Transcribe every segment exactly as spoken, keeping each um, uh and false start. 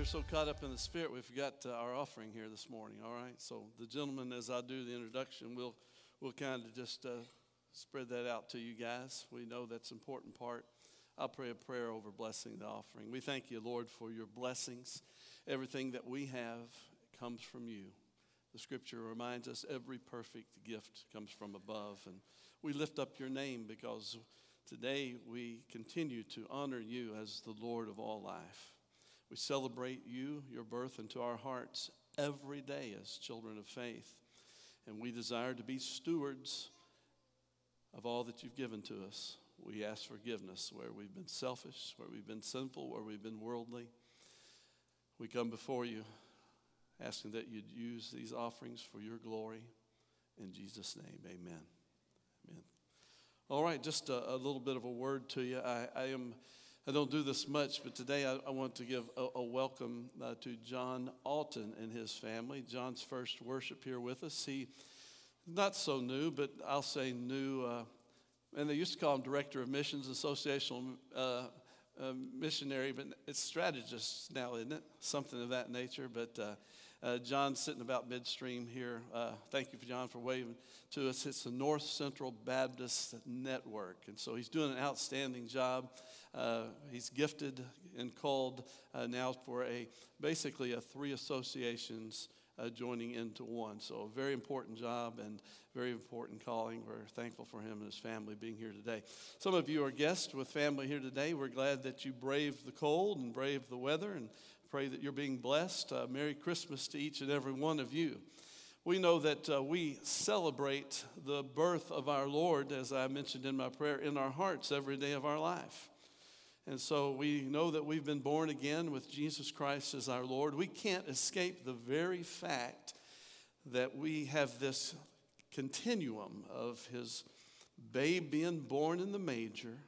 so caught up in the Spirit, we forgot uh, our offering here this morning, all right? So the gentleman, as I do the introduction, will will kind of just uh, spread that out to you guys. We know that's an important part. I'll pray a prayer over blessing the offering. We thank you, Lord, for your blessings. Everything that we have comes from you. The Scripture reminds us every perfect gift comes from above. And we lift up your name because today we continue to honor you as the Lord of all life. We celebrate you, your birth into our hearts every day as children of faith. And we desire to be stewards of all that you've given to us. We ask forgiveness where we've been selfish, where we've been sinful, where we've been worldly. We come before you asking that you'd use these offerings for your glory. In Jesus' name, amen. Amen. All right, just a, a little bit of a word to you. I, I am... I don't do this much, but today I, I want to give a, a welcome uh, to John Alton and his family. John's first worship here with us. He, not so new, but I'll say new, uh, and they used to call him Director of Missions, Associational uh, uh, Missionary, but it's strategist now, isn't it? Something of that nature, but uh, uh, John's sitting about midstream here. Uh, thank you, for John, for waving to us. It's the North Central Baptist Network, and so he's doing an outstanding job. Uh, he's gifted and called uh, now for a basically a three associations uh, joining into one. So a very important job and very important calling. We're thankful for him and his family being here today. Some of you are guests with family here today. We're glad that you braved the cold and braved the weather, and pray that you're being blessed. Uh, Merry Christmas to each and every one of you. We know that uh, we celebrate the birth of our Lord, as I mentioned in my prayer, in our hearts every day of our life. And so we know that we've been born again with Jesus Christ as our Lord. We can't escape the very fact that we have this continuum of his babe being born in the manger,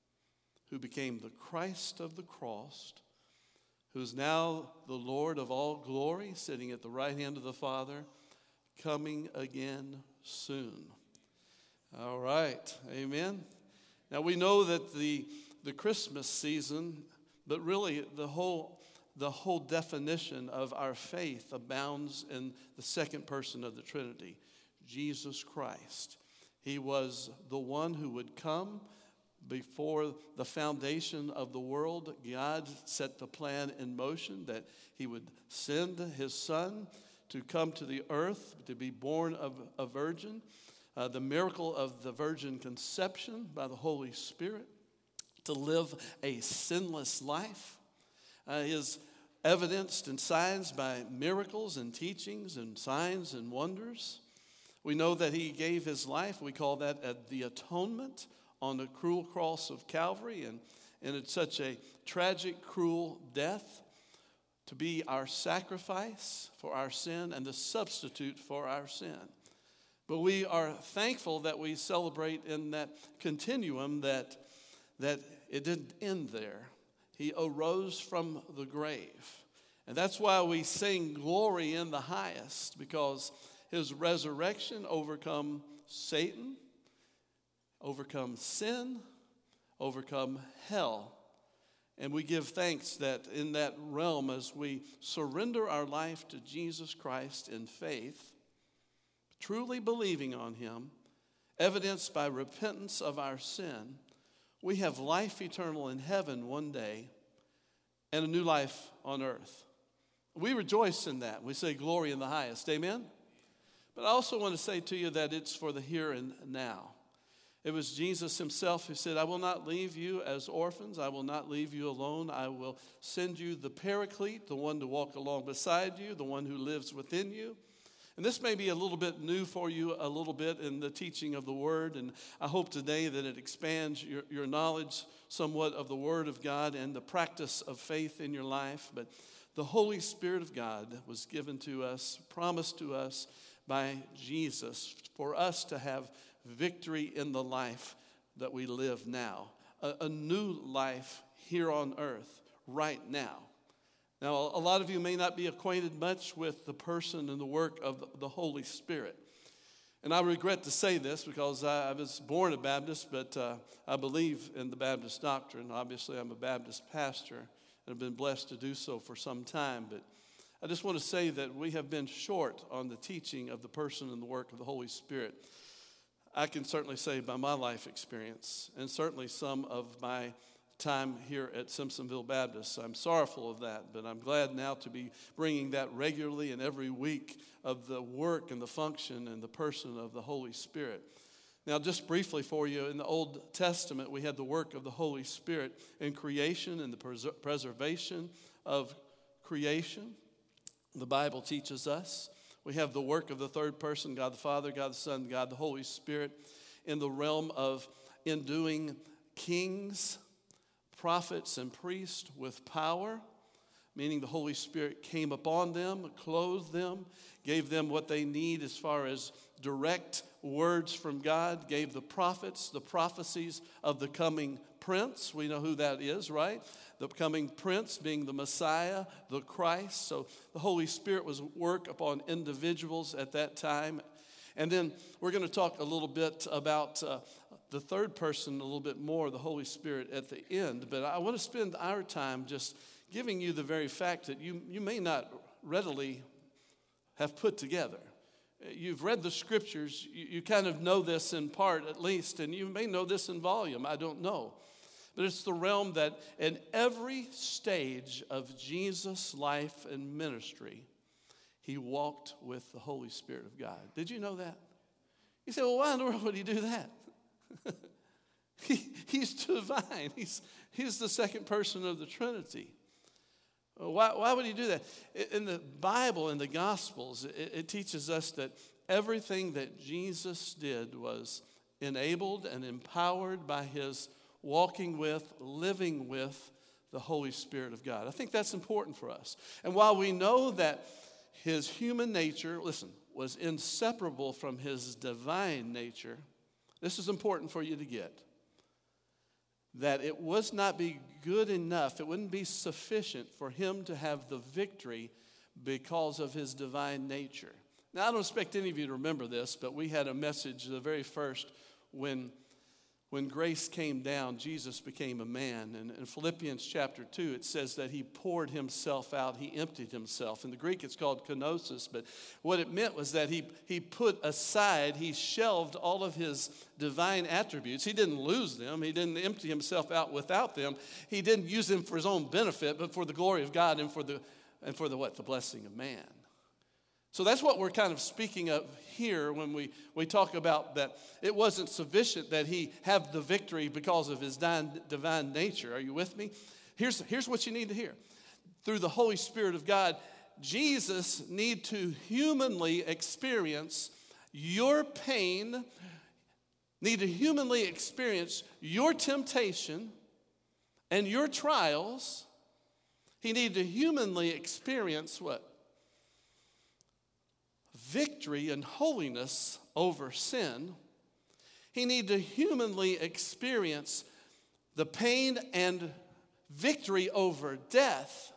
who became the Christ of the cross, who's now the Lord of all glory, sitting at the right hand of the Father, coming again soon. All right, amen. Now we know that the The Christmas season, but really the whole the whole definition of our faith abounds in the second person of the Trinity, Jesus Christ. He was the one who would come before the foundation of the world. God set the plan in motion that he would send his son to come to the earth, to be born of a virgin, uh, the miracle of the virgin conception by the Holy Spirit, to live a sinless life, uh, is evidenced in signs by miracles and teachings and signs and wonders. We know that he gave his life. We call that uh, the atonement on the cruel cross of Calvary. And, and it's such a tragic, cruel death to be our sacrifice for our sin and the substitute for our sin. But we are thankful that we celebrate in that continuum that that it didn't end there. He arose from the grave. And that's why we sing glory in the highest, because his resurrection overcome Satan, overcome sin, overcome hell. And we give thanks that in that realm, as we surrender our life to Jesus Christ in faith, truly believing on him, evidenced by repentance of our sin, we have life eternal in heaven one day and a new life on earth. We rejoice in that. We say glory in the highest. Amen? But I also want to say to you that it's for the here and now. It was Jesus himself who said, I will not leave you as orphans. I will not leave you alone. I will send you the Paraclete, the one to walk along beside you, the one who lives within you. And this may be a little bit new for you, a little bit in the teaching of the Word. And I hope today that it expands your, your knowledge somewhat of the Word of God and the practice of faith in your life. But the Holy Spirit of God was given to us, promised to us by Jesus for us to have victory in the life that we live now. A, a new life here on earth right now. Now, a lot of you may not be acquainted much with the person and the work of the Holy Spirit. And I regret to say this because I was born a Baptist, but uh, I believe in the Baptist doctrine. Obviously, I'm a Baptist pastor and have been blessed to do so for some time. But I just want to say that we have been short on the teaching of the person and the work of the Holy Spirit. I can certainly say by my life experience, and certainly some of my time here at Simpsonville Baptist. I'm sorrowful of that, but I'm glad now to be bringing that regularly and every week of the work and the function and the person of the Holy Spirit. Now, just briefly for you, in the Old Testament, we had the work of the Holy Spirit in creation and the pres- preservation of creation. The Bible teaches us. We have the work of the third person, God the Father, God the Son, God the Holy Spirit, in the realm of enduing kings, prophets, and priests with power, meaning the Holy Spirit came upon them, clothed them, gave them what they need as far as direct words from God, gave the prophets the prophecies of the coming prince. We know who that is, right? The coming prince being the Messiah, the Christ. So the Holy Spirit was at work upon individuals at that time. And then we're going to talk a little bit about uh, the third person, a little bit more, the Holy Spirit at the end. But I want to spend our time just giving you the very fact that you, you may not readily have put together. You've read the scriptures. You, you kind of know this in part at least, and you may know this in volume. I don't know. But it's the realm that in every stage of Jesus' life and ministry, he walked with the Holy Spirit of God. Did you know that? You say, well, why in the world would he do that? he, he's divine. He's, he's the second person of the Trinity. Why, why would he do that? In the Bible, in the Gospels, it, it teaches us that everything that Jesus did was enabled and empowered by his walking with, living with the Holy Spirit of God. I think that's important for us. And while we know that his human nature, listen, was inseparable from his divine nature, this is important for you to get, that it was not be good enough, it wouldn't be sufficient for him to have the victory because of his divine nature. Now, I don't expect any of you to remember this, but we had a message, the very first, when When grace came down, Jesus became a man. And in Philippians chapter two, it says that he poured himself out. He emptied himself. In the Greek, it's called kenosis. But what it meant was that he, he put aside, he shelved all of his divine attributes. He didn't lose them. He didn't empty himself out without them. He didn't use them for his own benefit, but for the glory of God and for the, and for the what? The blessing of man. So that's what we're kind of speaking of here when we, we talk about that it wasn't sufficient that he have the victory because of his divine, divine nature. Are you with me? Here's, here's what you need to hear. Through the Holy Spirit of God, Jesus need to humanly experience your pain, need to humanly experience your temptation and your trials. He needed to humanly experience what? Victory and holiness over sin. He needed to humanly experience the pain and victory over death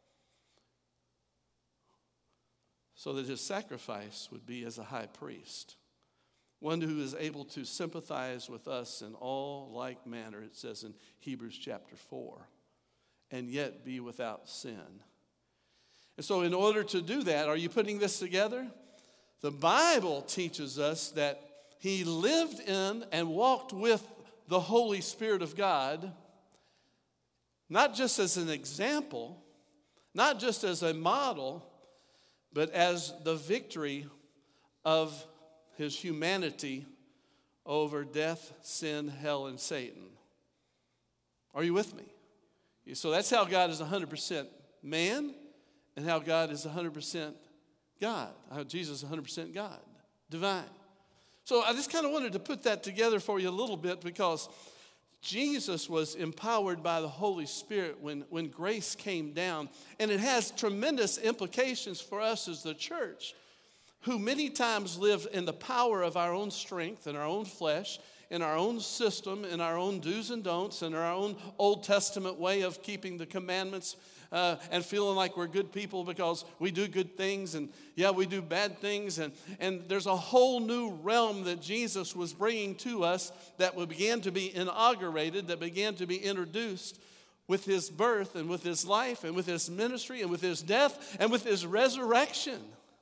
so that his sacrifice would be as a high priest, one who is able to sympathize with us in all like manner, it says in Hebrews chapter four, and yet be without sin. And so in order to do that, are you putting this together? The Bible teaches us that he lived in and walked with the Holy Spirit of God, not just as an example, not just as a model, but as the victory of his humanity over death, sin, hell, and Satan. Are you with me? So that's how God is one hundred percent man and how God is one hundred percent God, how Jesus is one hundred percent God, divine. So I just kind of wanted to put that together for you a little bit because Jesus was empowered by the Holy Spirit when, when grace came down. And it has tremendous implications for us as the church, who many times live in the power of our own strength and our own flesh, in our own system, in our own do's and don'ts, in our own Old Testament way of keeping the commandments Uh, and feeling like we're good people because we do good things and yeah, we do bad things. And, and there's a whole new realm that Jesus was bringing to us that began to be inaugurated, that began to be introduced with his birth and with his life and with his ministry and with his death and with his resurrection.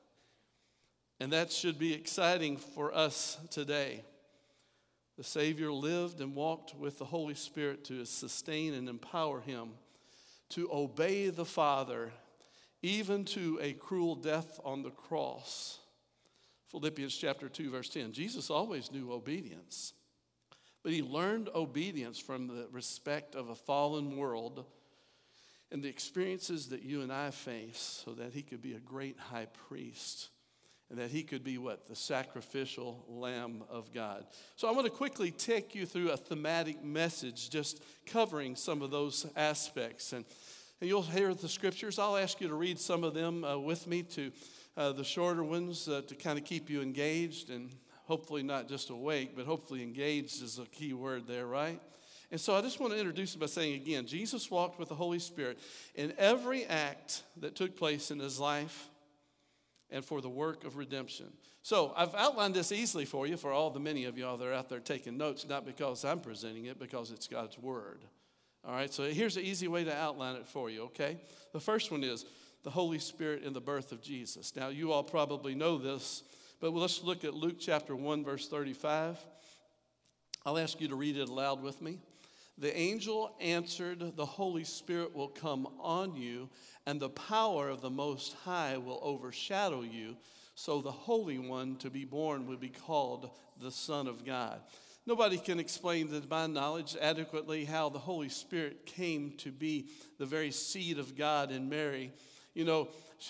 And that should be exciting for us today. The Savior lived and walked with the Holy Spirit to sustain and empower him to obey the Father, even to a cruel death on the cross. Philippians chapter two, verse ten. Jesus always knew obedience, but he learned obedience from the respect of a fallen world and the experiences that you and I face so that he could be a great high priest and that he could be what? The sacrificial Lamb of God. So I want to quickly take you through a thematic message just covering some of those aspects. And, and you'll hear the scriptures. I'll ask you to read some of them uh, with me, to uh, the shorter ones uh, to kind of keep you engaged and hopefully not just awake, but hopefully engaged is a key word there, right? And so I just want to introduce it by saying again, Jesus walked with the Holy Spirit in every act that took place in his life and for the work of redemption. So I've outlined this easily for you, for all the many of y'all that are out there taking notes, not because I'm presenting it, because it's God's word. All right, so here's an easy way to outline it for you, okay? The first one is the Holy Spirit in the birth of Jesus. Now, you all probably know this, but let's look at Luke chapter one, verse thirty-five. I'll ask you to read it aloud with me. The angel answered, "The Holy Spirit will come on you, and the power of the Most High will overshadow you. So the Holy One to be born will be called the Son of God." Nobody can explain to my knowledge adequately how the Holy Spirit came to be the very seed of God in Mary. You know,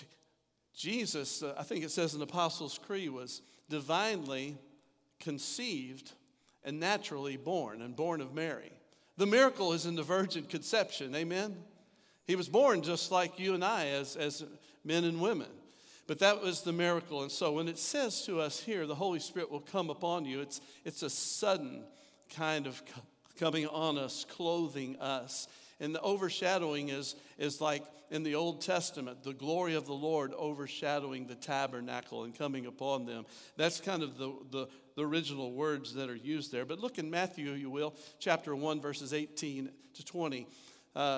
Jesus, uh, I think it says in the Apostles' Creed, was divinely conceived and naturally born, and born of Mary. The miracle is in the virgin conception, amen? He was born just like you and I as, as men and women. But that was the miracle. And so when it says to us here, the Holy Spirit will come upon you, it's, it's a sudden kind of coming on us, clothing us. And the overshadowing is, is like in the Old Testament, the glory of the Lord overshadowing the tabernacle and coming upon them. That's kind of the, the, the original words that are used there. But look in Matthew, you will, chapter one, verses eighteen to twenty. Uh,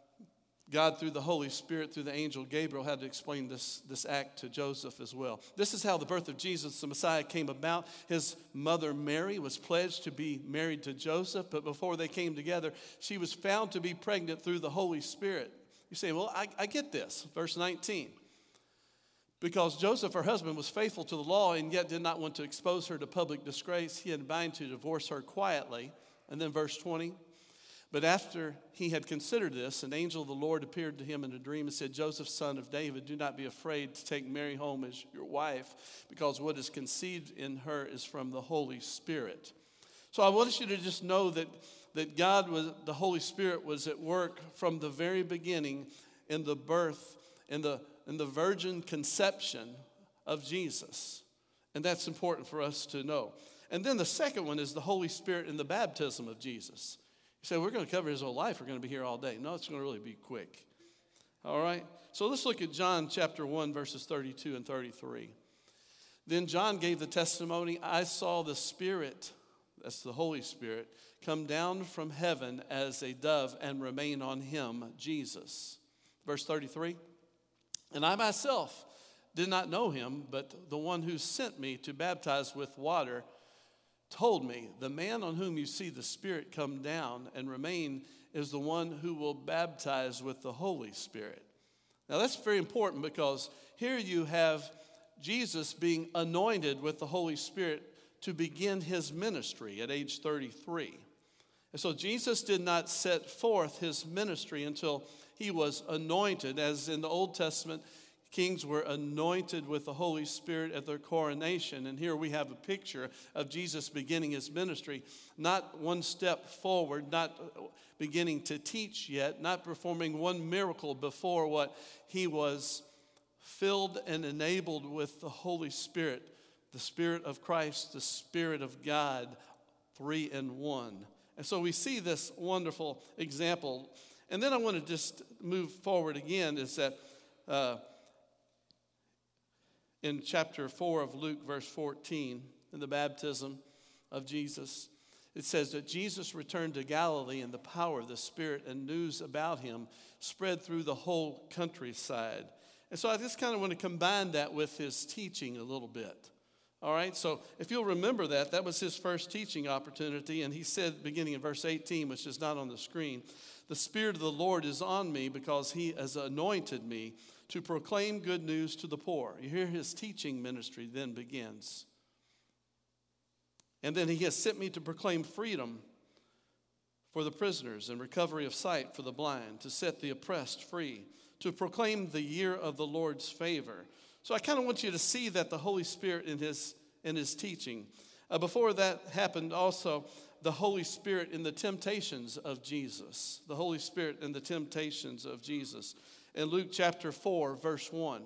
God, through the Holy Spirit, through the angel Gabriel, had to explain this, this act to Joseph as well. This is how the birth of Jesus, the Messiah, came about. His mother Mary was pledged to be married to Joseph, but before they came together, she was found to be pregnant through the Holy Spirit. You say, well, I, I get this. Verse nineteen. Because Joseph, her husband, was faithful to the law and yet did not want to expose her to public disgrace, he had bound to divorce her quietly. And then verse twenty. But after he had considered this, an angel of the Lord appeared to him in a dream and said, "Joseph, son of David, do not be afraid to take Mary home as your wife, because what is conceived in her is from the Holy Spirit." So I want you to just know that, that God, was, the Holy Spirit, was at work from the very beginning in the birth, in the, in the virgin conception of Jesus. And that's important for us to know. And then the second one is the Holy Spirit in the baptism of Jesus. You say, we're going to cover his whole life. We're going to be here all day. No, it's going to really be quick. All right? So let's look at John chapter one, verses thirty-two and thirty-three. Then John gave the testimony, "I saw the Spirit," that's the Holy Spirit, "come down from heaven as a dove and remain on him," Jesus. Verse thirty-three. "And I myself did not know him, but the one who sent me to baptize with water told me, the man on whom you see the Spirit come down and remain is the one who will baptize with the Holy Spirit." Now that's very important, because here you have Jesus being anointed with the Holy Spirit to begin his ministry at age thirty-three. And so Jesus did not set forth his ministry until he was anointed, as in the Old Testament, kings were anointed with the Holy Spirit at their coronation. And here we have a picture of Jesus beginning his ministry, not one step forward, not beginning to teach yet, not performing one miracle before what he was filled and enabled with the Holy Spirit, the Spirit of Christ, the Spirit of God, three in one. And so we see this wonderful example. And then I want to just move forward again, is that uh, in chapter four of Luke, verse fourteen, in the baptism of Jesus, It says that Jesus returned to Galilee in the power of the Spirit, and news about him spread through the whole countryside. And so I just kind of want to combine that with his teaching a little bit. All right, so if you'll remember that, that was his first teaching opportunity. And he said, beginning in verse eighteen, which is not on the screen, "The Spirit of the Lord is on me because he has anointed me to proclaim good news to the poor." You hear his teaching ministry then begins. And then he has sent me to proclaim freedom for the prisoners and recovery of sight for the blind, to set the oppressed free, to proclaim the year of the Lord's favor. So I kind of want you to see that the Holy Spirit in his, in his teaching. Uh, before that happened also, the Holy Spirit in the temptations of Jesus. The Holy Spirit in the temptations of Jesus. In Luke chapter four, verse one,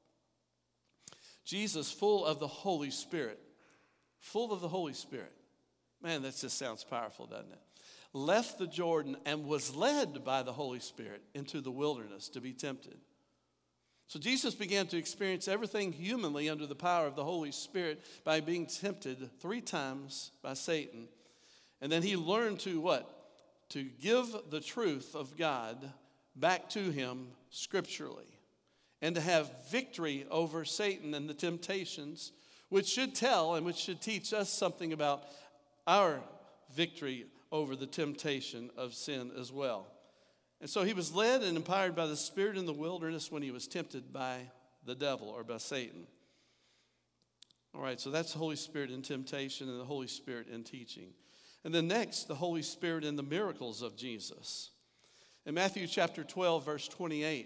Jesus, full of the Holy Spirit, full of the Holy Spirit. Man, that just sounds powerful, doesn't it? Left the Jordan and was led by the Holy Spirit into the wilderness to be tempted. So Jesus began to experience everything humanly under the power of the Holy Spirit by being tempted three times by Satan. And then he learned to what? To give the truth of God back to him scripturally. And to have victory over Satan and the temptations, which should tell and which should teach us something about our victory over the temptation of sin as well. And so he was led and empowered by the Spirit in the wilderness when he was tempted by the devil or by Satan. All right, so that's the Holy Spirit in temptation and the Holy Spirit in teaching. And then next, the Holy Spirit in the miracles of Jesus. In Matthew chapter twelve, verse twenty-eight,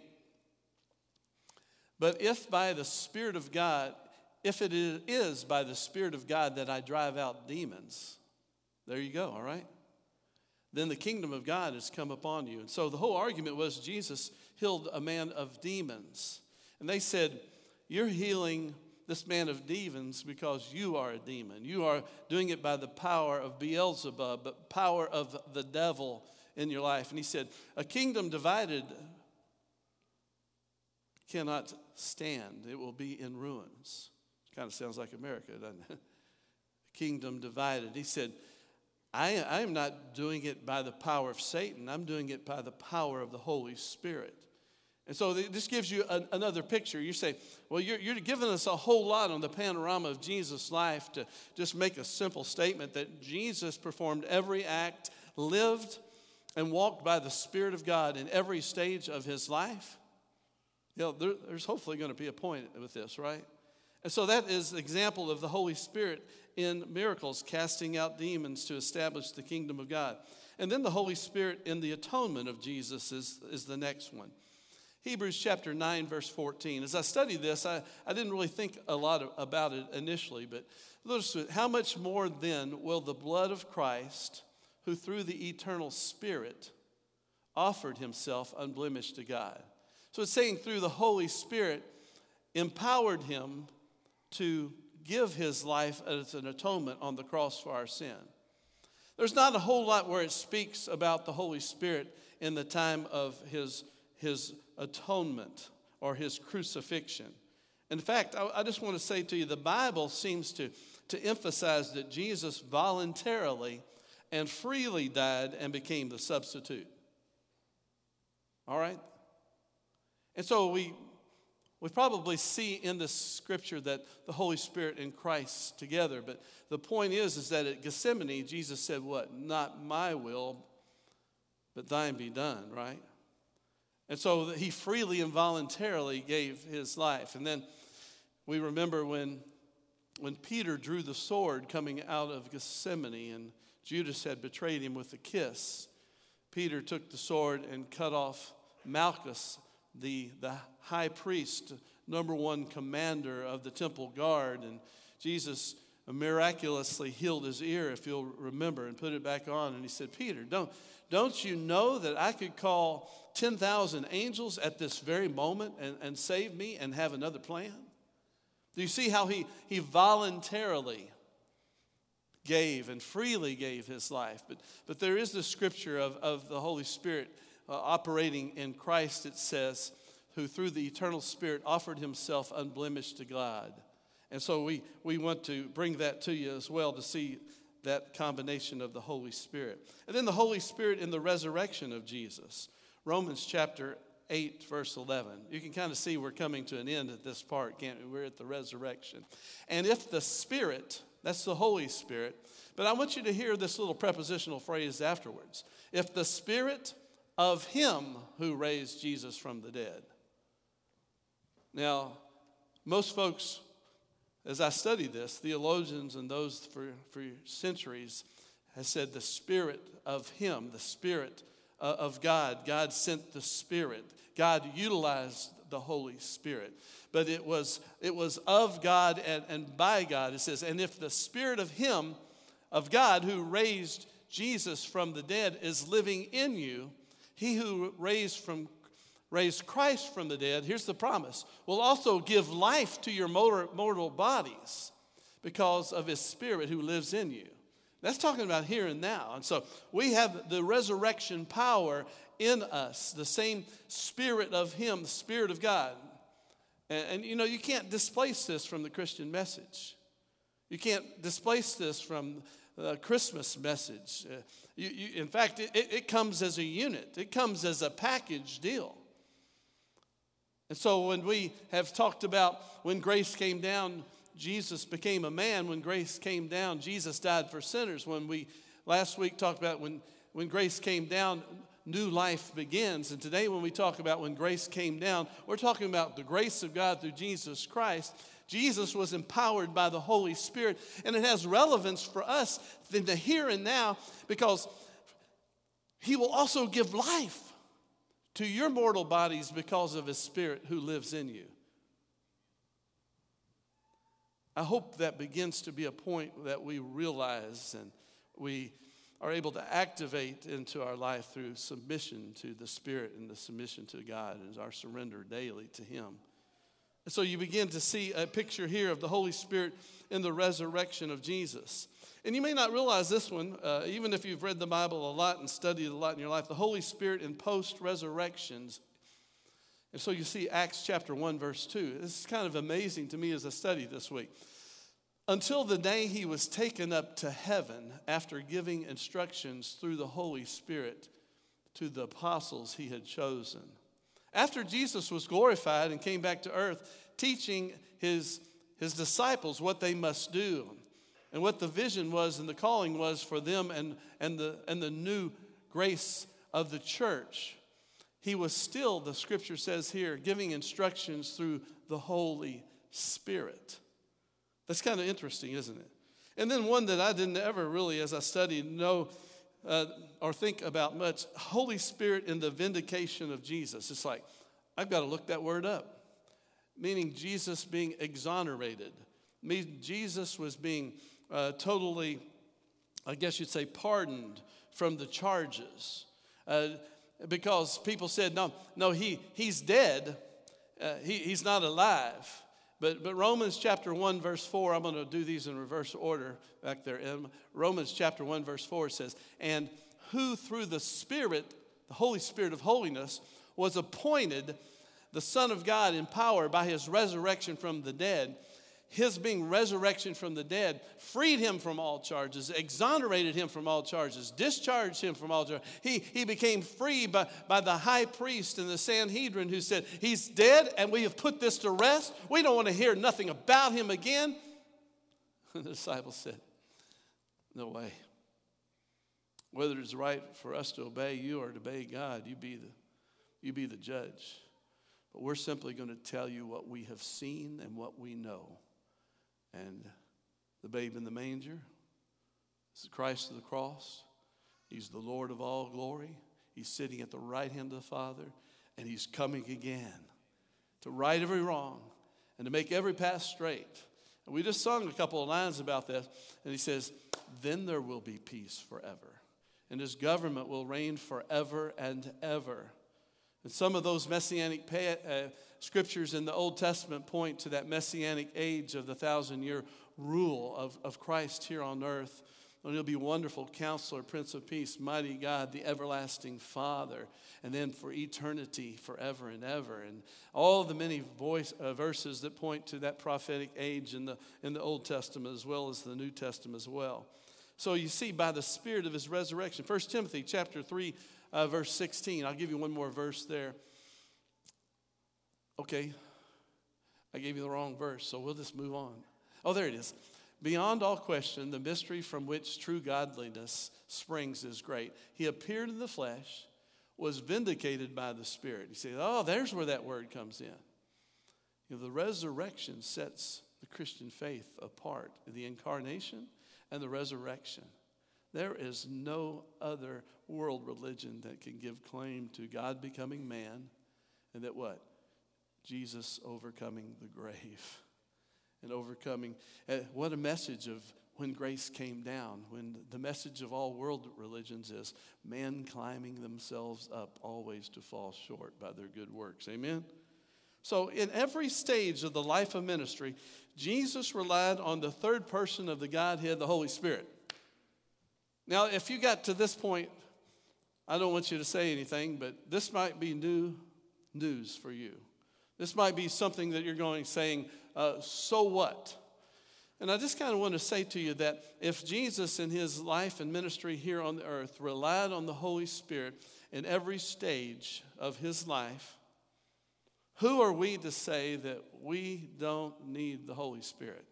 "But if by the Spirit of God, if it is by the Spirit of God that I drive out demons," there you go, all right? "Then the kingdom of God has come upon you." And so the whole argument was Jesus healed a man of demons. And they said, "You're healing this man of demons because you are a demon. You are doing it by the power of Beelzebub, but power of the devil in your life." And he said, "A kingdom divided cannot stand. It will be in ruins." Kind of sounds like America, doesn't it? A kingdom divided. He said, I, I am not doing it by the power of Satan. I'm doing it by the power of the Holy Spirit. And so this gives you an, another picture. You say, well, you're, you're giving us a whole lot on the panorama of Jesus' life to just make a simple statement that Jesus performed every act, lived, and walked by the Spirit of God in every stage of his life. You know, there, there's hopefully going to be a point with this, right? And so that is an example of the Holy Spirit in miracles, casting out demons to establish the kingdom of God. And then the Holy Spirit in the atonement of Jesus is, is the next one. Hebrews chapter nine, verse fourteen. As I studied this, I, I didn't really think a lot of, about it initially, but listen, "How much more then will the blood of Christ, who through the eternal Spirit offered himself unblemished to God." So it's saying through the Holy Spirit empowered him to give his life as an atonement on the cross for our sin. There's not a whole lot where it speaks about the Holy Spirit in the time of his, his atonement or his crucifixion. In fact, I, I just want to say to you, the Bible seems to, to emphasize that Jesus voluntarily and freely died and became the substitute. All right? And so we... We probably see in this scripture that the Holy Spirit and Christ together. But the point is, is that at Gethsemane, Jesus said what? "Not my will, but thine be done," right? And so he freely and voluntarily gave his life. And then we remember when, when Peter drew the sword coming out of Gethsemane and Judas had betrayed him with a kiss. Peter took the sword and cut off Malchus, the, the high priest, number one commander of the temple guard. And Jesus miraculously healed his ear, if you'll remember, and put it back on. And he said, "Peter, don't, don't you know that I could call ten thousand angels at this very moment and, and save me and have another plan?" Do you see how he, he voluntarily gave and freely gave his life? But, but there is the scripture of, of the Holy Spirit Uh, operating in Christ, it says, who through the eternal Spirit offered himself unblemished to God. And so we, we want to bring that to you as well to see that combination of the Holy Spirit. And then the Holy Spirit in the resurrection of Jesus. Romans chapter eight, verse eleven. You can kind of see we're coming to an end at this part, can't we? We're at the resurrection. And if the Spirit, that's the Holy Spirit, but I want you to hear this little prepositional phrase afterwards. If the Spirit of him who raised Jesus from the dead. Now, most folks, as I study this, theologians and those for, for centuries have said the Spirit of him, the Spirit uh, of God. God sent the Spirit. God utilized the Holy Spirit. But it was, it was of God and, and by God. It says, and if the Spirit of him, of God who raised Jesus from the dead is living in you, he who raised from raised Christ from the dead, here's the promise, will also give life to your mortal bodies because of his Spirit who lives in you. That's talking about here and now. And so we have the resurrection power in us, the same Spirit of him, the Spirit of God. And, and you know, you can't displace this from the Christian message. You can't displace this from the Christmas message. Uh, you, you, in fact, it, it comes as a unit. It comes as a package deal. And so when we have talked about when grace came down, Jesus became a man. When grace came down, Jesus died for sinners. When we last week talked about when, when grace came down, new life begins. And today when we talk about when grace came down, we're talking about the grace of God through Jesus Christ. Jesus was empowered by the Holy Spirit, and it has relevance for us in the here and now because he will also give life to your mortal bodies because of his Spirit who lives in you. I hope that begins to be a point that we realize and we are able to activate into our life through submission to the Spirit and the submission to God and our surrender daily to him. And so you begin to see a picture here of the Holy Spirit in the resurrection of Jesus. And you may not realize this one, uh, even if you've read the Bible a lot and studied a lot in your life, the Holy Spirit in post-resurrections. And so you see Acts chapter one, verse two. This is kind of amazing to me as I studied this week. Until the day he was taken up to heaven after giving instructions through the Holy Spirit to the apostles he had chosen. After Jesus was glorified and came back to earth, teaching his, his disciples what they must do and what the vision was and the calling was for them and, and, the, and the new grace of the church, he was still, the scripture says here, giving instructions through the Holy Spirit. That's kind of interesting, isn't it? And then one that I didn't ever really, as I studied, know uh, or think about much, Holy Spirit in the vindication of Jesus. It's like, I've got to look that word up. Meaning Jesus being exonerated. Meaning Jesus was being uh, totally, I guess you'd say, pardoned from the charges. Uh, because people said, no, no, he, he's dead. Uh, he, he's not alive. But, but Romans chapter one, verse four, I'm going to do these in reverse order back there. In Romans chapter one, verse four says, and who through the Spirit, the Holy Spirit of holiness, was appointed the Son of God in power by his resurrection from the dead. His being resurrection from the dead freed him from all charges, exonerated him from all charges, discharged him from all charges. He, he became free by, by the high priest and the Sanhedrin who said, he's dead and we have put this to rest. We don't want to hear nothing about him again. And the disciples said, no way. Whether it's right for us to obey you or to obey God, you be the, you be the judge. But we're simply going to tell you what we have seen and what we know. And the babe in the manger is the Christ of the cross. He's the Lord of all glory. He's sitting at the right hand of the Father. And he's coming again to right every wrong and to make every path straight. And we just sung a couple of lines about that. And he says, then there will be peace forever. And his government will reign forever and ever. And some of those messianic pa- uh, scriptures in the Old Testament point to that messianic age of the thousand-year rule of, of Christ here on earth. And he'll be wonderful counselor, Prince of Peace, mighty God, the everlasting Father. And then for eternity, forever and ever. And all the many voice, uh, verses that point to that prophetic age in the, in the Old Testament as well as the New Testament as well. So you see, by the Spirit of his resurrection. First Timothy chapter three, uh, verse sixteen. I'll give you one more verse there. Okay, I gave you the wrong verse, so we'll just move on. Oh, there it is. Beyond all question, the mystery from which true godliness springs is great. He appeared in the flesh, was vindicated by the Spirit. You say, oh, there's where that word comes in. You know, the resurrection sets the Christian faith apart. The incarnation and the resurrection. There is no other world religion that can give claim to God becoming man, and that what? Jesus overcoming the grave and overcoming. Uh, what a message of when grace came down, when the message of all world religions is men climbing themselves up always to fall short by their good works. Amen? So in every stage of the life of ministry, Jesus relied on the third person of the Godhead, the Holy Spirit. Now, if you got to this point, I don't want you to say anything, but this might be new news for you. This might be something that you're going saying, uh, so what? And I just kind of want to say to you that if Jesus in his life and ministry here on the earth relied on the Holy Spirit in every stage of his life, who are we to say that we don't need the Holy Spirit?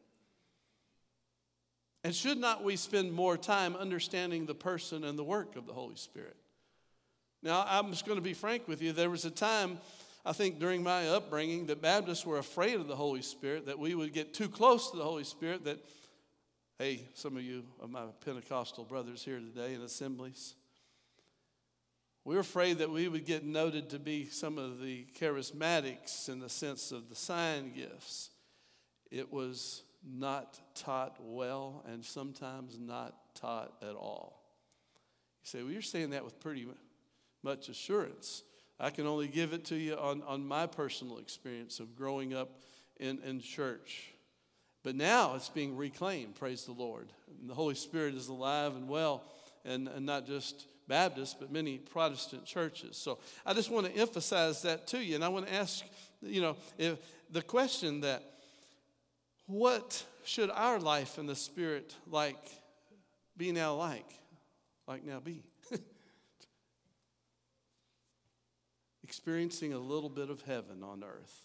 And should not we spend more time understanding the person and the work of the Holy Spirit? Now, I'm just going to be frank with you. There was a time, I think, during my upbringing that Baptists were afraid of the Holy Spirit, that we would get too close to the Holy Spirit, that, hey, some of you of my Pentecostal brothers here today in assemblies, we were afraid that we would get noted to be some of the charismatics in the sense of the sign gifts. It was not taught well and sometimes not taught at all. You say, well, you're saying that with pretty much assurance. I can only give it to you on, on my personal experience of growing up in, in church. But now it's being reclaimed, praise the Lord. And the Holy Spirit is alive and well, and, and not just Baptists, but many Protestant churches. So I just want to emphasize that to you. And I want to ask, you know, if the question that, what should our life in the Spirit like be now like? Like now be? Experiencing a little bit of heaven on earth.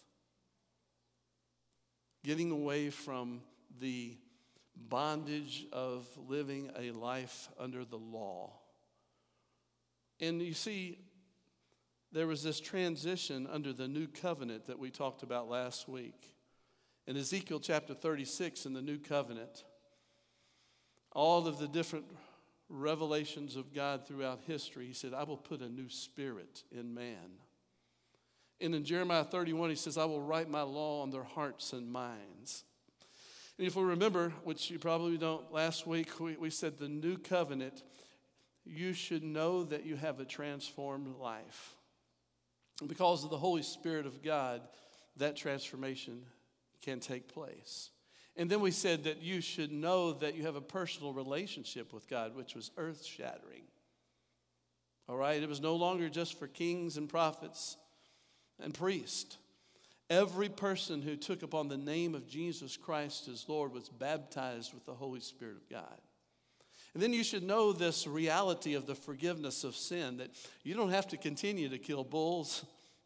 Getting away from the bondage of living a life under the law. And you see, there was this transition under the new covenant that we talked about last week. In Ezekiel chapter thirty-six in the new covenant, all of the different revelations of God throughout history, he said, I will put a new spirit in man. And in Jeremiah thirty-one, he says, I will write my law on their hearts and minds. And if we remember, which you probably don't, last week we, we said the new covenant, you should know that you have a transformed life. And because of the Holy Spirit of God, that transformation can take place. And then we said that you should know that you have a personal relationship with God, which was earth-shattering. All right? It was no longer just for kings and prophets and priests. Every person who took upon the name of Jesus Christ as Lord was baptized with the Holy Spirit of God. And then you should know this reality of the forgiveness of sin, that you don't have to continue to kill bulls,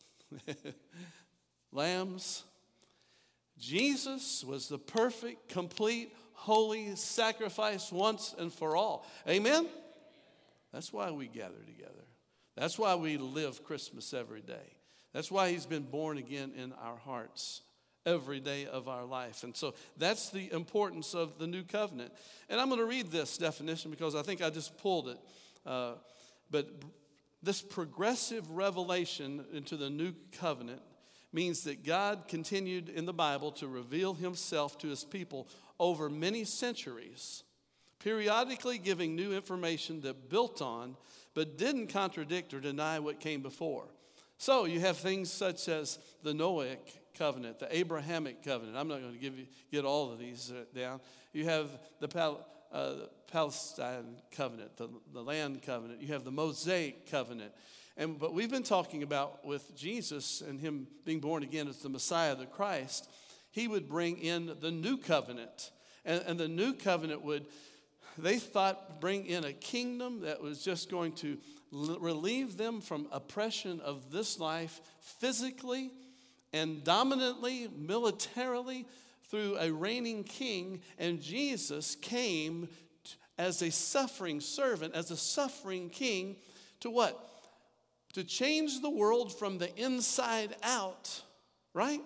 lambs. Jesus was the perfect, complete, holy sacrifice once and for all. Amen? That's why we gather together. That's why we live Christmas every day. That's why he's been born again in our hearts every day of our life. And so that's the importance of the new covenant. And I'm going to read this definition because I think I just pulled it. Uh, but this progressive revelation into the new covenant means that God continued in the Bible to reveal himself to his people over many centuries, periodically giving new information that built on, but didn't contradict or deny what came before. So you have things such as the Noahic covenant, the Abrahamic covenant. I'm not going to give you get all of these down. You have the Pal, uh, Palestine covenant, the, the land covenant. You have the Mosaic covenant. And but we've been talking about with Jesus and him being born again as the Messiah, the Christ, he would bring in the new covenant. And, and the new covenant would They thought bring in a kingdom that was just going to l- relieve them from oppression of this life physically and dominantly, militarily, through a reigning king. And Jesus came t- as a suffering servant, as a suffering king, to what? To change the world from the inside out, right?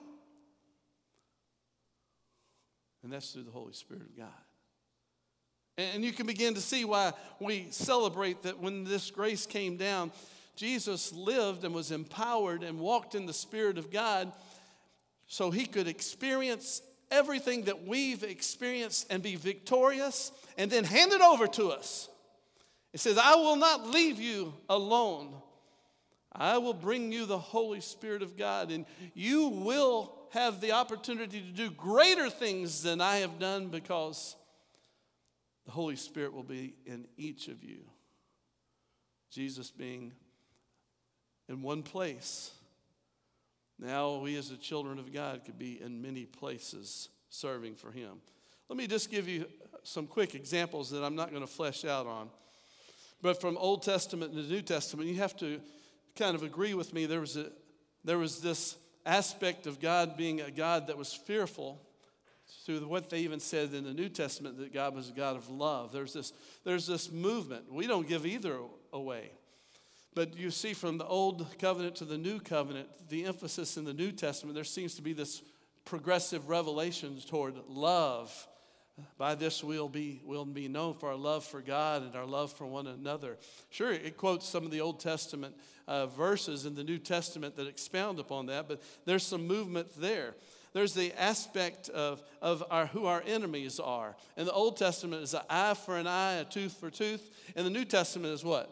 And that's through the Holy Spirit of God. And you can begin to see why we celebrate that when this grace came down, Jesus lived and was empowered and walked in the Spirit of God so he could experience everything that we've experienced and be victorious and then hand it over to us. It says, I will not leave you alone. I will bring you the Holy Spirit of God, and you will have the opportunity to do greater things than I have done because the Holy Spirit will be in each of you. Jesus being in one place. Now we as the children of God could be in many places serving for him. Let me just give you some quick examples that I'm not going to flesh out on. But from Old Testament and the New Testament, you have to kind of agree with me. There was a, there was this aspect of God being a God that was fearful. Through what they even said in the New Testament, that God was a God of love. There's this, there's this movement. We don't give either away. But you see from the Old Covenant to the New Covenant, the emphasis in the New Testament, there seems to be this progressive revelation toward love. By this we'll be, we'll be known for our love for God and our love for one another. Sure, it quotes some of the Old Testament uh, verses in the New Testament that expound upon that, but there's some movement there. There's the aspect of, of our, who our enemies are. In the Old Testament, it's an eye for an eye, a tooth for tooth. In the New Testament is what?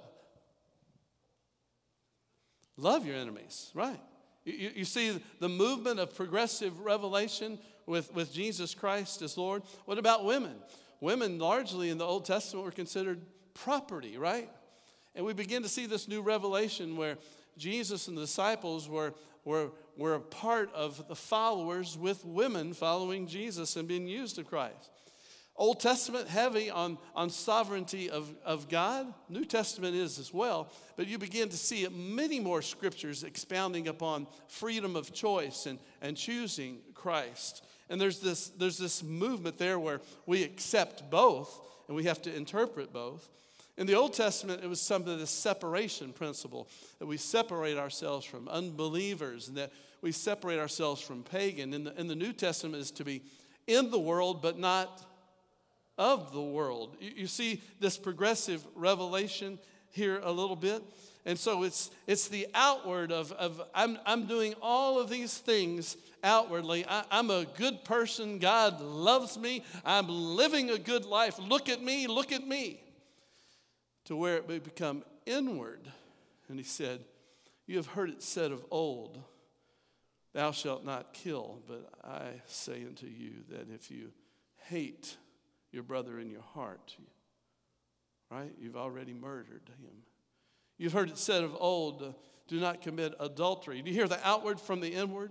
Love your enemies, right? You, you, you see the movement of progressive revelation with, with Jesus Christ as Lord. What about women? Women largely in the Old Testament were considered property, right? And we begin to see this new revelation where Jesus and the disciples were were, were a part of the followers with women following Jesus and being used of Christ. Old Testament heavy on, on sovereignty of, of God. New Testament is as well. But you begin to see many more scriptures expounding upon freedom of choice and, and choosing Christ. And there's this, there's this movement there where we accept both and we have to interpret both. In the Old Testament, it was some of this separation principle, that we separate ourselves from unbelievers and that we separate ourselves from pagan. In the, in the New Testament, is to be in the world, but not of the world. You, you see this progressive revelation here a little bit. And so it's it's the outward of, of I'm, I'm doing all of these things outwardly. I, I'm a good person. God loves me. I'm living a good life. Look at me. Look at me. To where it may become inward. And he said, you have heard it said of old, thou shalt not kill, but I say unto you that if you hate your brother in your heart, right, you've already murdered him. You've heard it said of old, uh, do not commit adultery. Do you hear the outward from the inward?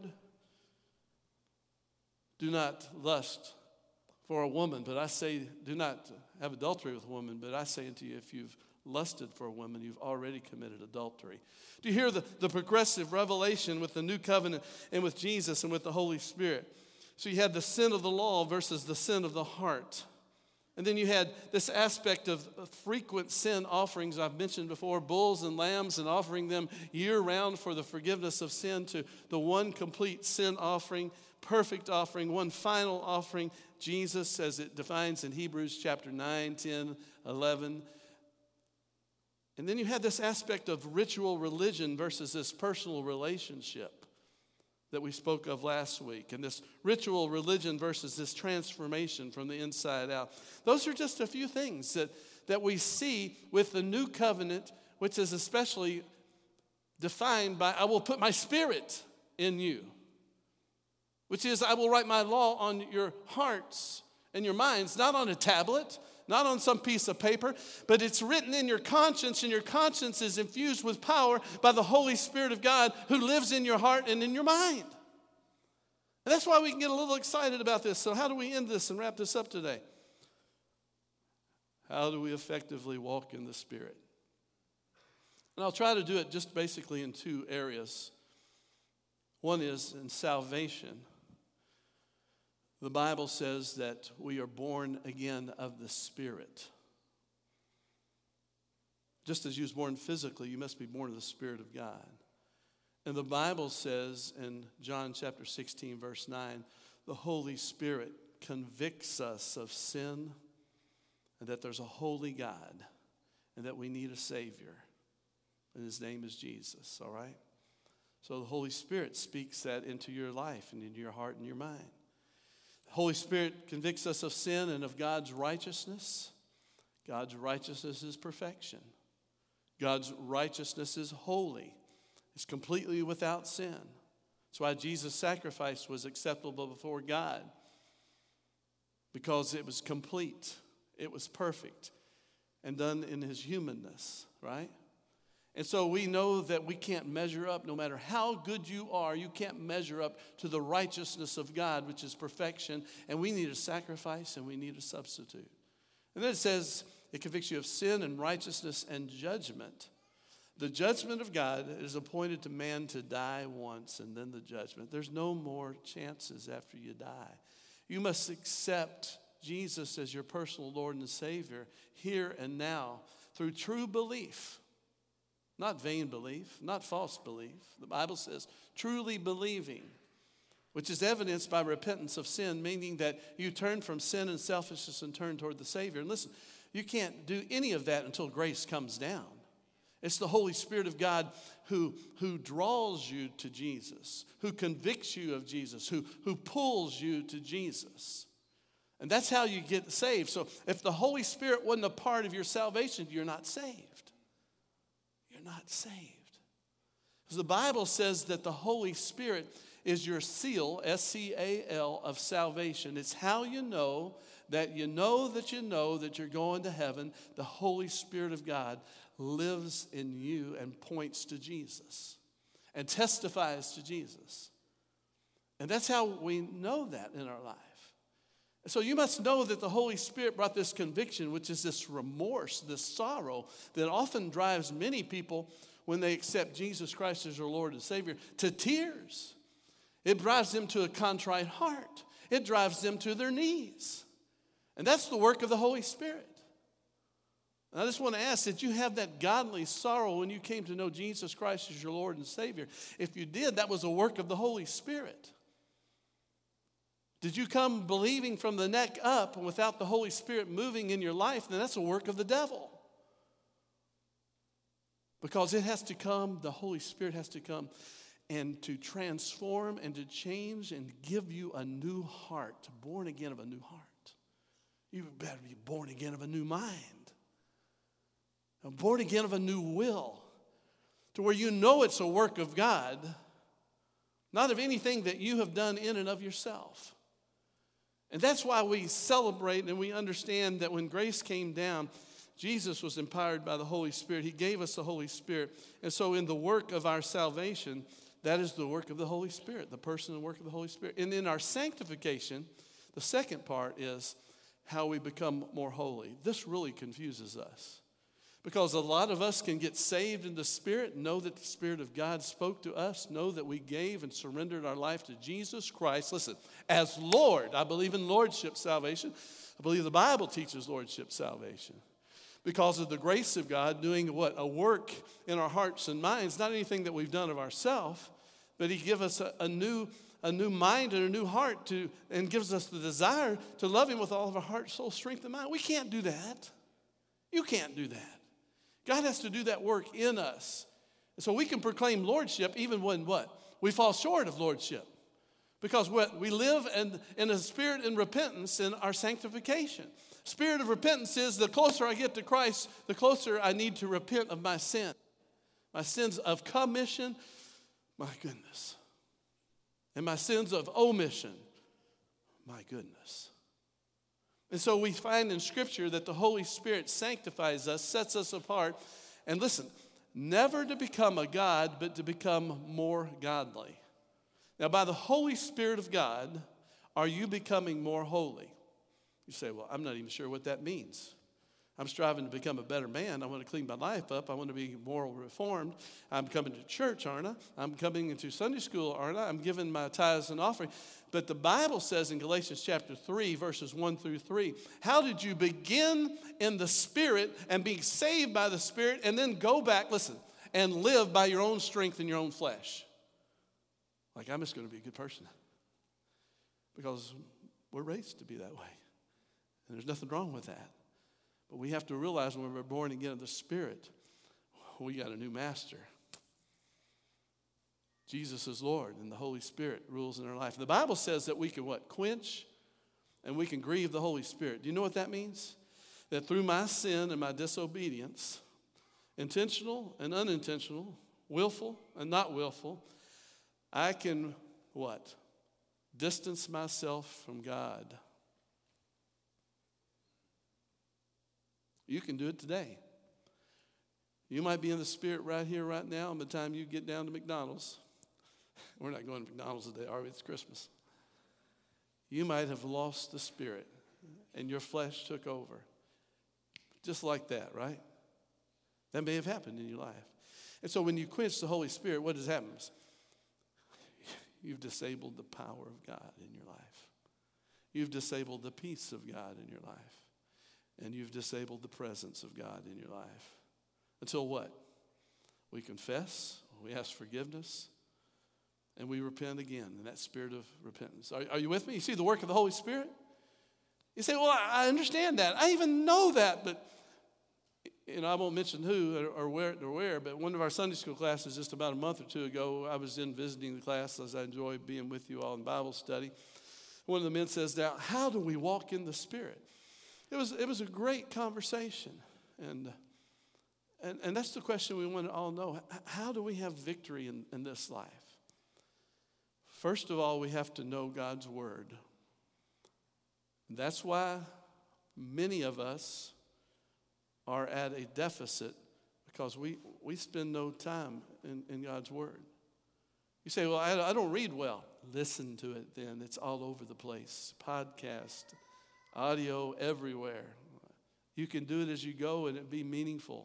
Do not lust for a woman, but I say, do not have adultery with a woman, but I say unto you, if you've lusted for a woman, you've already committed adultery. Do you hear the, the progressive revelation with the new covenant and with Jesus and with the Holy Spirit? So you had the sin of the law versus the sin of the heart. And then you had this aspect of frequent sin offerings I've mentioned before, bulls and lambs, and offering them year-round for the forgiveness of sin, to the one complete sin offering, perfect offering, one final offering, Jesus, as it defines in Hebrews chapter nine, ten, eleven. And then you had this aspect of ritual religion versus this personal relationship that we spoke of last week, and this ritual religion versus this transformation from the inside out. Those are just a few things that, that we see with the new covenant, which is especially defined by, I will put my spirit in you, which is, I will write my law on your hearts and your minds, not on a tablet, not on some piece of paper, but it's written in your conscience, and your conscience is infused with power by the Holy Spirit of God who lives in your heart and in your mind. And that's why we can get a little excited about this. So how do we end this and wrap this up today? How do we effectively walk in the Spirit? And I'll try to do it just basically in two areas. One is in salvation. The Bible says that we are born again of the Spirit. Just as you was born physically, you must be born of the Spirit of God. And the Bible says in John chapter sixteen, verse nine, the Holy Spirit convicts us of sin and that there's a holy God and that we need a Savior. And his name is Jesus, all right? So the Holy Spirit speaks that into your life and into your heart and your mind. The Holy Spirit convicts us of sin and of God's righteousness. God's righteousness is perfection. God's righteousness is holy. It's completely without sin. That's why Jesus' sacrifice was acceptable before God. Because it was complete. It was perfect. And done in his humanness, right? And so we know that we can't measure up, no matter how good you are, you can't measure up to the righteousness of God, which is perfection. And we need a sacrifice and we need a substitute. And then it says it convicts you of sin and righteousness and judgment. The judgment of God is appointed to man to die once and then the judgment. There's no more chances after you die. You must accept Jesus as your personal Lord and Savior here and now through true belief. Not vain belief, not false belief. The Bible says truly believing, which is evidenced by repentance of sin, meaning that you turn from sin and selfishness and turn toward the Savior. And listen, you can't do any of that until grace comes down. It's the Holy Spirit of God who, who draws you to Jesus, who convicts you of Jesus, who, who pulls you to Jesus. And that's how you get saved. So if the Holy Spirit wasn't a part of your salvation, you're not saved. You're not saved. Because the Bible says that the Holy Spirit is your seal, S C A L, of salvation. It's how you know that you know that you know that you're going to heaven. The Holy Spirit of God lives in you and points to Jesus and testifies to Jesus. And that's how we know that in our life. So you must know that the Holy Spirit brought this conviction, which is this remorse, this sorrow that often drives many people when they accept Jesus Christ as their Lord and Savior to tears. It drives them to a contrite heart. It drives them to their knees. And that's the work of the Holy Spirit. And I just want to ask, did you have that godly sorrow when you came to know Jesus Christ as your Lord and Savior? If you did, that was a work of the Holy Spirit. Did you come believing from the neck up and without the Holy Spirit moving in your life? Then that's a work of the devil. Because it has to come, the Holy Spirit has to come and to transform and to change and give you a new heart, born again of a new heart. You better be born again of a new mind. Born again of a new will. To where you know it's a work of God, not of anything that you have done in and of yourself. And that's why we celebrate and we understand that when grace came down, Jesus was empowered by the Holy Spirit. He gave us the Holy Spirit. And so in the work of our salvation, that is the work of the Holy Spirit, the person and work of the Holy Spirit. And in our sanctification, the second part is how we become more holy. This really confuses us. Because a lot of us can get saved in the Spirit, know that the Spirit of God spoke to us, know that we gave and surrendered our life to Jesus Christ. Listen, as Lord, I believe in Lordship salvation. I believe the Bible teaches Lordship salvation. Because of the grace of God doing what? A work in our hearts and minds, not anything that we've done of ourselves, but He gives us a, a new a new mind and a new heart to, and gives us the desire to love Him with all of our heart, soul, strength, and mind. We can't do that. You can't do that. God has to do that work in us. So we can proclaim lordship even when what? We fall short of lordship. Because what? We live in, in a spirit in repentance in our sanctification. Spirit of repentance is the closer I get to Christ, the closer I need to repent of my sin. My sins of commission, my goodness. And my sins of omission, my goodness. And so we find in Scripture that the Holy Spirit sanctifies us, sets us apart. And listen, never to become a God, but to become more godly. Now, by the Holy Spirit of God, are you becoming more holy? You say, well, I'm not even sure what that means. I'm striving to become a better man. I want to clean my life up. I want to be moral reformed. I'm coming to church, aren't I? I'm coming into Sunday school, aren't I? I'm giving my tithes and offering. But the Bible says in Galatians chapter three, verses one through three, how did you begin in the Spirit and be saved by the Spirit and then go back, listen, and live by your own strength and your own flesh? Like, I'm just going to be a good person. Because we're raised to be that way. And there's nothing wrong with that. But we have to realize when we're born again of the Spirit, we got a new master. Jesus is Lord, and the Holy Spirit rules in our life. The Bible says that we can what? Quench, and we can grieve the Holy Spirit. Do you know what that means? That through my sin and my disobedience, intentional and unintentional, willful and not willful, I can what? Distance myself from God. You can do it today. You might be in the Spirit right here, right now, and by the time you get down to McDonald's, we're not going to McDonald's today, are we? It's Christmas. You might have lost the Spirit, and your flesh took over. Just like that, right? That may have happened in your life. And so when you quench the Holy Spirit, what has happened? You've disabled the power of God in your life. You've disabled the peace of God in your life. And you've disabled the presence of God in your life. Until what? We confess, we ask forgiveness, and we repent again in that spirit of repentance. Are, are you with me? You see the work of the Holy Spirit? You say, well, I, I understand that. I even know that, but you know, I won't mention who or, or where or where, but one of our Sunday school classes just about a month or two ago, I was in visiting the class as I enjoy being with you all in Bible study. One of the men says, now, how do we walk in the Spirit? It was it was a great conversation, and and and that's the question we want to all know. How do we have victory in, in this life? First of all, we have to know God's word. That's why many of us are at a deficit, because we, we spend no time in, in God's word. You say, well, I, I don't read well. Listen to it then. It's all over the place. Podcast, audio everywhere. You can do it as you go and it be meaningful.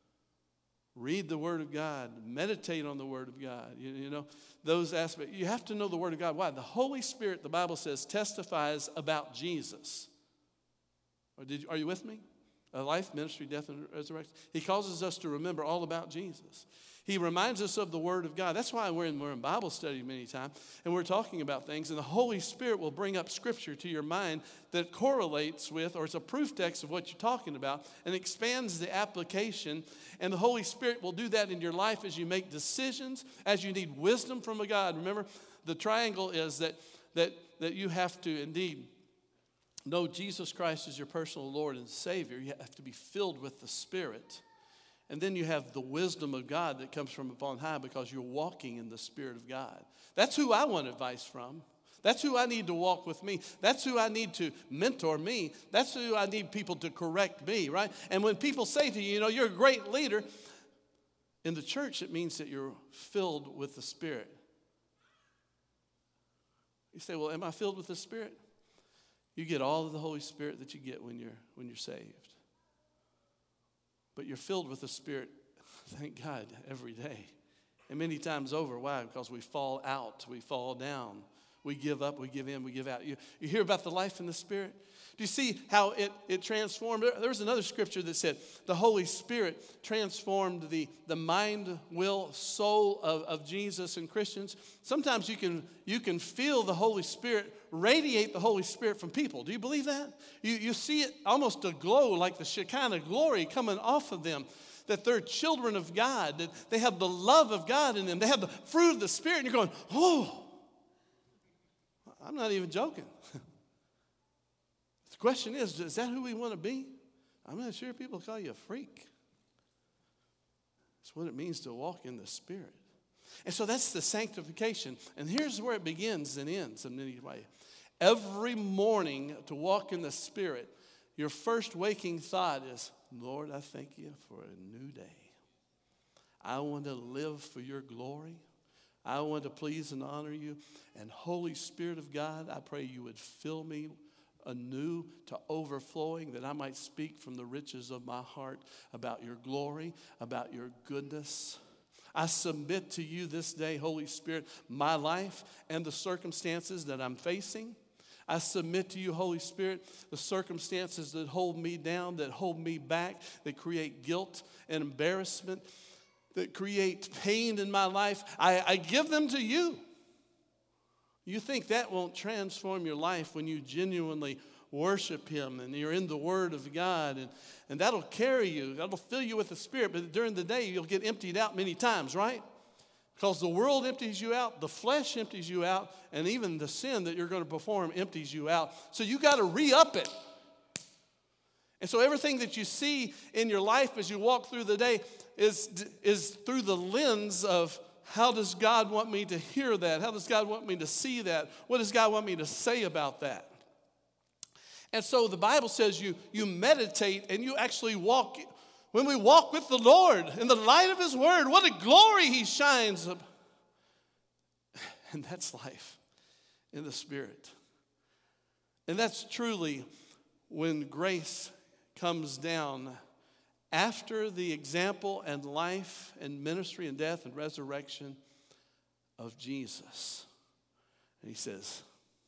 Read the Word of God. Meditate on the Word of God. You, you know, those aspects. You have to know the Word of God. Why? The Holy Spirit, the Bible says, testifies about Jesus. Or did you, are you with me? A life, ministry, death, and resurrection. He causes us to remember all about Jesus. He reminds us of the Word of God. That's why we're in, we're in Bible study many times, and we're talking about things, and the Holy Spirit will bring up Scripture to your mind that correlates with, or it's a proof text of what you're talking about, and expands the application, and the Holy Spirit will do that in your life as you make decisions, as you need wisdom from a God. Remember, the triangle is that, that, that you have to indeed know Jesus Christ as your personal Lord and Savior. You have to be filled with the Spirit. And then you have the wisdom of God that comes from upon high because you're walking in the Spirit of God. That's who I want advice from. That's who I need to walk with me. That's who I need to mentor me. That's who I need people to correct me, right? And when people say to you, you know, you're a great leader, in the church it means that you're filled with the Spirit. You say, well, am I filled with the Spirit? You get all of the Holy Spirit that you get when you're when you're saved. But you're filled with the Spirit, thank God, every day. And many times over. Why? Because we fall out, we fall down, we give up, we give in, we give out. You, you hear about the life in the Spirit? Do you see how it, it transformed? There was another scripture that said the Holy Spirit transformed the, the mind, will, soul of, of Jesus and Christians. Sometimes you can, you can feel the Holy Spirit radiate the Holy Spirit from people. Do you believe that? You, you see it almost a glow, like the Shekinah glory coming off of them, that they're children of God, that they have the love of God in them. They have the fruit of the Spirit, and you're going, oh, I'm not even joking. The question is, is that who we want to be? I'm not sure people call you a freak. It's what it means to walk in the Spirit. And so that's the sanctification. And here's where it begins and ends in any way. Every morning to walk in the Spirit, your first waking thought is, Lord, I thank you for a new day. I want to live for your glory. I want to please and honor you. And Holy Spirit of God, I pray you would fill me anew to overflowing, that I might speak from the riches of my heart about your glory, about your goodness. I submit to you this day, Holy Spirit, my life and the circumstances that I'm facing. I submit to you, Holy Spirit, the circumstances that hold me down, that hold me back, that create guilt and embarrassment, that create pain in my life. I, I give them to you. You think that won't transform your life when you genuinely worship him and you're in the Word of God, and, and that'll carry you. That'll fill you with the Spirit, but during the day you'll get emptied out many times, right? Because the world empties you out, the flesh empties you out, and even the sin that you're going to perform empties you out. So you got to re-up it. And so everything that you see in your life as you walk through the day is, is through the lens of, how does God want me to hear that? How does God want me to see that? What does God want me to say about that? And so the Bible says you, you meditate and you actually walk. When we walk with the Lord in the light of his word, what a glory he shines. And that's life in the Spirit. And that's truly when grace comes down after the example and life and ministry and death and resurrection of Jesus. And he says,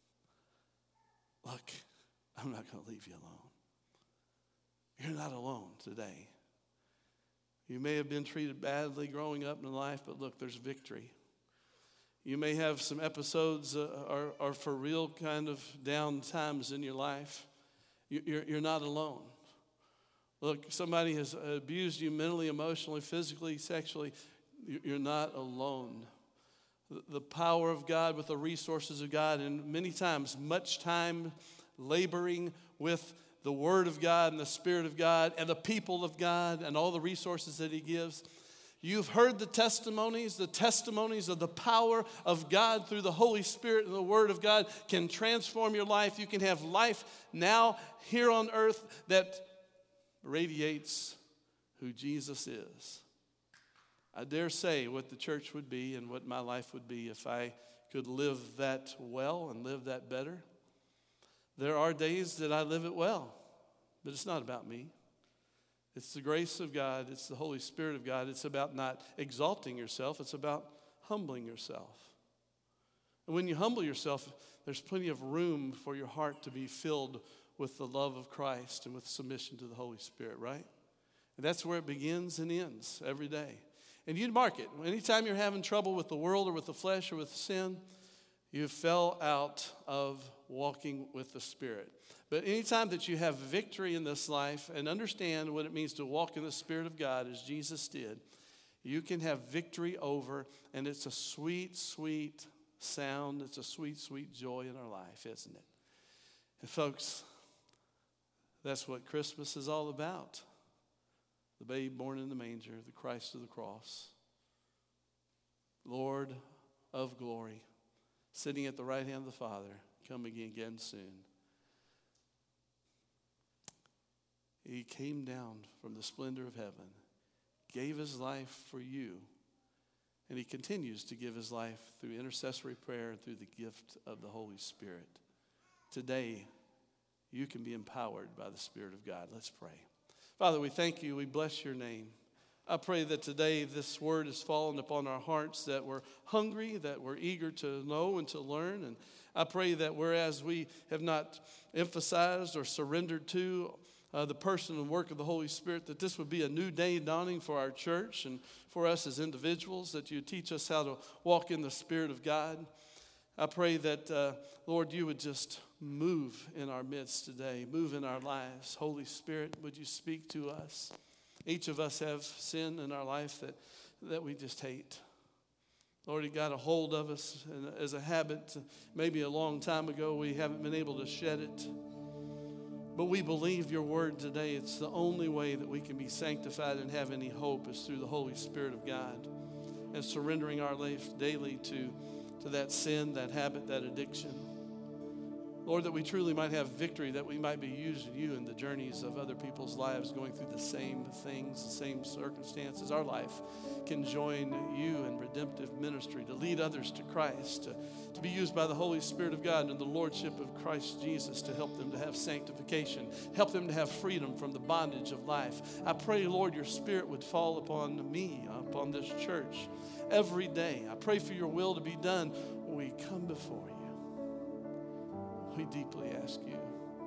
look, I'm not going to leave you alone. You're not alone today. You may have been treated badly growing up in life, but look, there's victory. You may have some episodes uh, are, are for real kind of down times in your life. You, you're, you're not alone. Look, somebody has abused you mentally, emotionally, physically, sexually. You're not alone. The power of God with the resources of God, and many times much time laboring with the Word of God and the Spirit of God and the people of God and all the resources that he gives. You've heard the testimonies, the testimonies of the power of God through the Holy Spirit, and the Word of God can transform your life. You can have life now here on earth that radiates who Jesus is. I dare say what the church would be and what my life would be if I could live that well and live that better. There are days that I live it well, but it's not about me. It's the grace of God. It's the Holy Spirit of God. It's about not exalting yourself. It's about humbling yourself. And when you humble yourself, there's plenty of room for your heart to be filled with the love of Christ and with submission to the Holy Spirit, right? And that's where it begins and ends every day. And you'd mark it. Anytime you're having trouble with the world or with the flesh or with sin, you fell out of walking with the Spirit. But anytime that you have victory in this life and understand what it means to walk in the Spirit of God as Jesus did, you can have victory over, and it's a sweet, sweet sound. It's a sweet, sweet joy in our life, isn't it? And folks, that's what Christmas is all about. The babe born in the manger, the Christ of the cross, Lord of glory, sitting at the right hand of the Father, coming again soon. He came down from the splendor of heaven, gave his life for you, and he continues to give his life through intercessory prayer and through the gift of the Holy Spirit. Today, you can be empowered by the Spirit of God. Let's pray. Father, we thank you. We bless your name. I pray that today this word has fallen upon our hearts, that we're hungry, that we're eager to know and to learn. And I pray that whereas we have not emphasized or surrendered to uh, the person and work of the Holy Spirit, that this would be a new day dawning for our church and for us as individuals, that you teach us how to walk in the Spirit of God. I pray that, uh, Lord, you would just move in our midst today, move in our lives. Holy Spirit, would you speak to us? Each of us have sin in our life that, that we just hate. Lord, it got a hold of us as a habit. Maybe a long time ago we haven't been able to shed it. But we believe your word today. It's the only way that we can be sanctified and have any hope is through the Holy Spirit of God and surrendering our life daily to, to that sin, that habit, that addiction. Lord, that we truly might have victory, that we might be using you in the journeys of other people's lives, going through the same things, the same circumstances. Our life can join you in redemptive ministry, to lead others to Christ, to, to be used by the Holy Spirit of God and the Lordship of Christ Jesus to help them to have sanctification, help them to have freedom from the bondage of life. I pray, Lord, your Spirit would fall upon me, upon this church every day. I pray for your will to be done when we come before you. We deeply ask you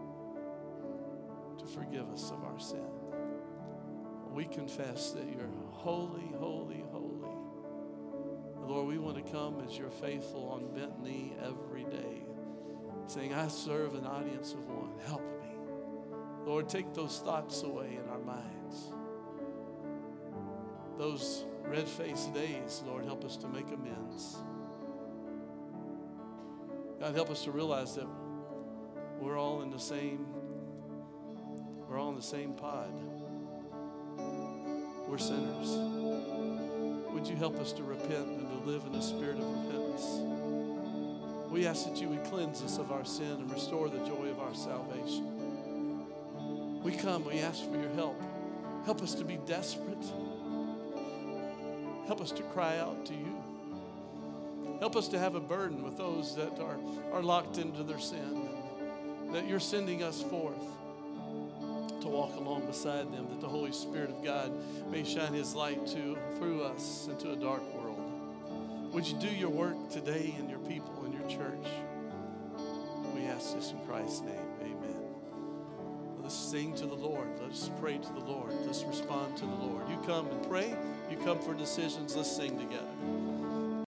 to forgive us of our sin. We confess that you're holy, holy, holy. Lord, we want to come as your faithful on bent knee every day, saying, I serve an audience of one. Help me. Lord, take those thoughts away in our minds. Those red-faced days, Lord, help us to make amends. God, help us to realize that we're all in the same, we're all in the same pod. We're sinners. Would you help us to repent and to live in a spirit of repentance? We ask that you would cleanse us of our sin and restore the joy of our salvation. We come, we ask for your help. Help us to be desperate. Help us to cry out to you. Help us to have a burden with those that are, are locked into their sin, and that you're sending us forth to walk along beside them, that the Holy Spirit of God may shine his light to through us into a dark world. Would you do your work today in your people, in your church? We ask this in Christ's name. Amen. Let's sing to the Lord. Let's pray to the Lord. Let's respond to the Lord. You come and pray. You come for decisions. Let's sing together.